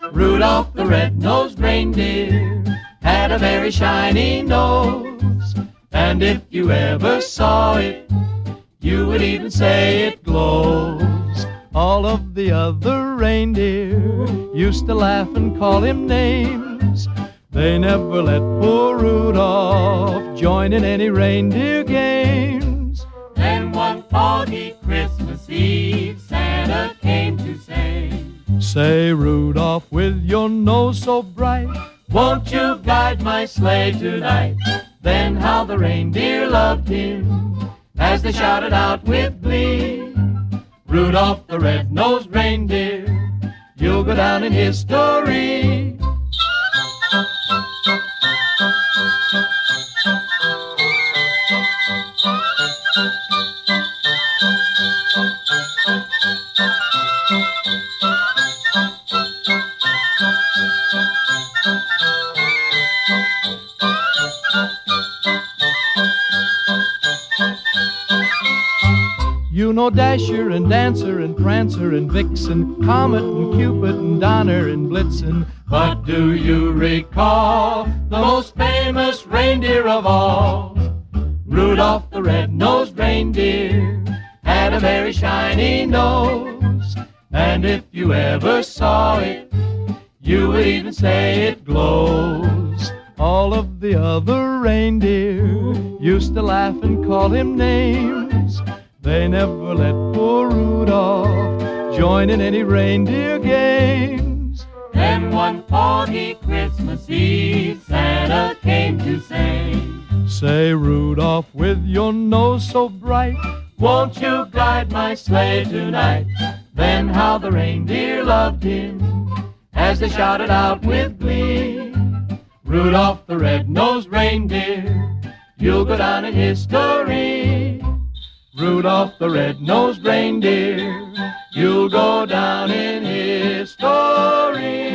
Rudolph the red-nosed reindeer had a very shiny nose, and if you ever saw it, you would even say it glows. All of the other reindeer used to laugh and call him names. They never let poor Rudolph join in any reindeer games. Then one foggy Christmas Eve, Santa came to say, Rudolph, with your nose so bright, won't you guide my sleigh tonight? Then how the reindeer loved him as they shouted out with glee, Rudolph the red-nosed reindeer, you'll go down in history. You know Dasher and Dancer and Prancer and Vixen, Comet and Cupid and Donner and Blitzen. But do you recall the most famous reindeer of all? Rudolph the red-nosed reindeer had a very shiny nose, and if you ever saw it, you would even say it glows. All of the other reindeer used to laugh and call him names. They never let poor Rudolph join in any reindeer games. Then one foggy Christmas Eve, Santa came to say, Rudolph, with your nose so bright, won't you guide my sleigh tonight? Then how the reindeer loved him as they shouted out with glee, Rudolph the red-nosed reindeer, you'll go down in history. Rudolph the red-nosed reindeer, you'll go down in